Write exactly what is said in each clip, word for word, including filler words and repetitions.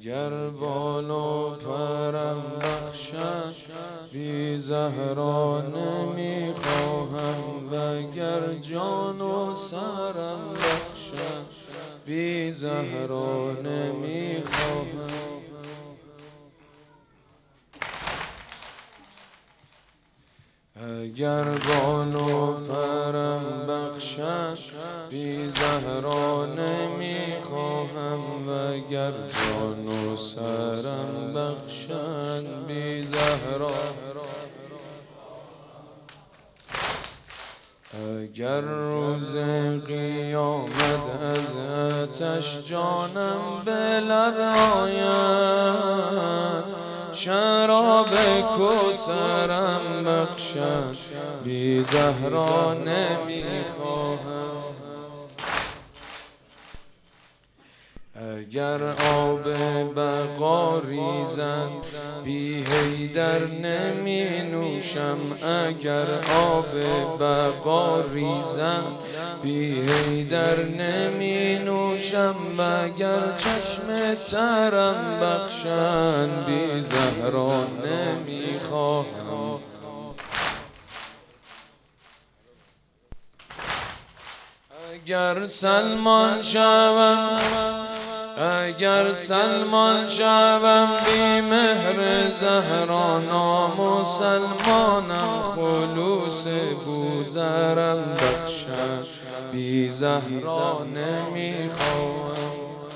اگر بال و پرم بخشد بی زهرا نمیخواهم، وگر جان و سرم بخشد بی زهرا نمیخواهم. اگر بال و پرم بخشد بی زهرا نمیخواهم، وگر جان و سرم بخشد بی زهرا. اگر روز قیامت از آتش جانم به لب آید، شراب کوثرم بخشد بی زهرا نمیخواهم. اگر آب بقا ریزد بی حیدر نمی نوشم، اگر آب بقا ریزد بی حیدر نمی نوشم، وگر چشم ترم بخشند بی زهرا نمیخواهم. اگر سلمان شوم اگر سلمان شوم بی مهر زهرا، نامسلمانم خلوص بوذرم بخشد بی زهرا نمیخواهم.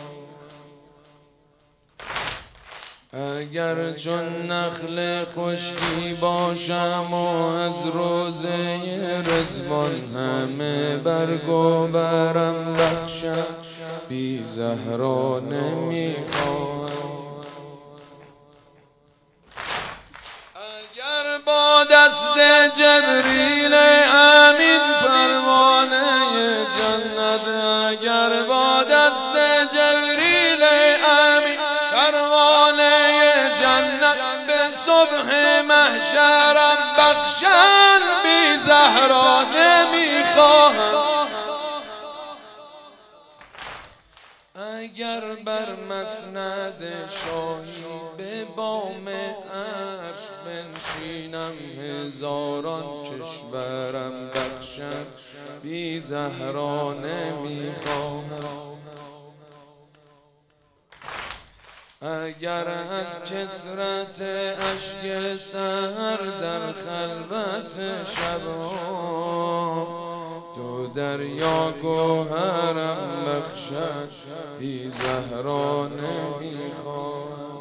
اگر چون نخل خشکی باشم و از روزه رضوان همه برگ و برم بخشد بی زهرا نمیخواهم. اگر با دست جبریل امین پروانه جنت، اگر با دست جبریل امین پروانه جنت به صبح محشرم بخشن بی زهرا نمیخواهم. اگر بر مسند شاهی به بام عرش بنشینم، هزاران کشورم بخشد بی زهرا نمیخواهم. اگر از کثرت اشک سحر در خلوت شبها دو دریا گوهرم بخشد بی زهرا نمیخواهم.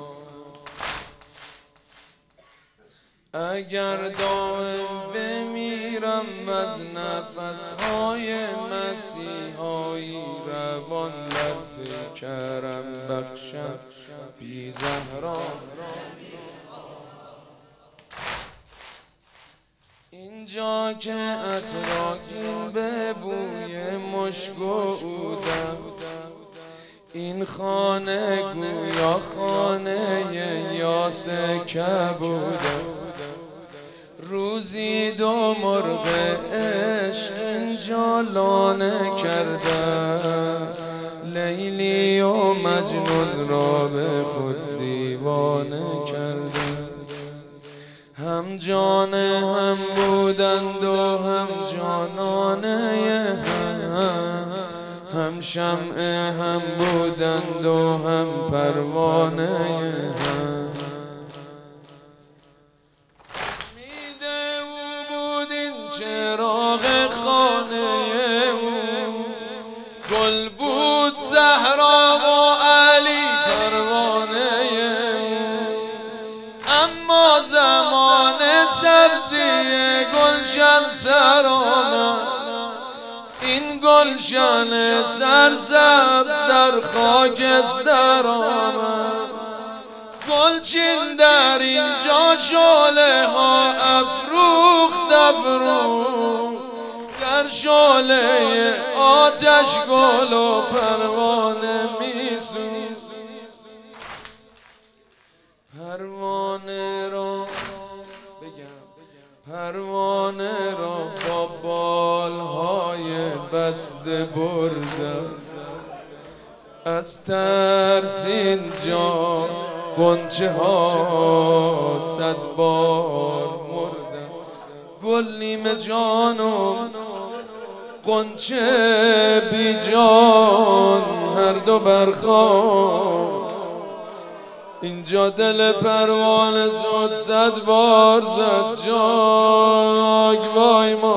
اگر دائم بمیرم از نفسهای مسیحایی، روان لب کرم بخشد بی زهرا. اینجا که عطراتین به بوی مشک و عودم، این خانه گویا خانه یاس کبودم. روزی دو مرغ عشق اینجا لانه کردن، لیلی و مجنون را به خود دیوانه کردن. هم جان هم بودند و هم جانانه هم، هم شمع هم بودند و هم پروانه هم. میده او بود این چراغ خانه او، گل بود زهرا و علی پروانه، اما زمان سبزی گلشن سر آمد، این گلشن سرسبز در خاکستر آمد. گلچین در اینجا شعله ها افروخت افروخت، در شعله آتش گل و پروانه میسوز. پروانه را پروانه را با بالهای بسته بردم، از ترس اینجا غنچه ها صد بار مردن. گل نیمه جانم غنچه بی جان هر دو برخوان. اینجا دل پروانه زد صد بار زد جاگ وای ما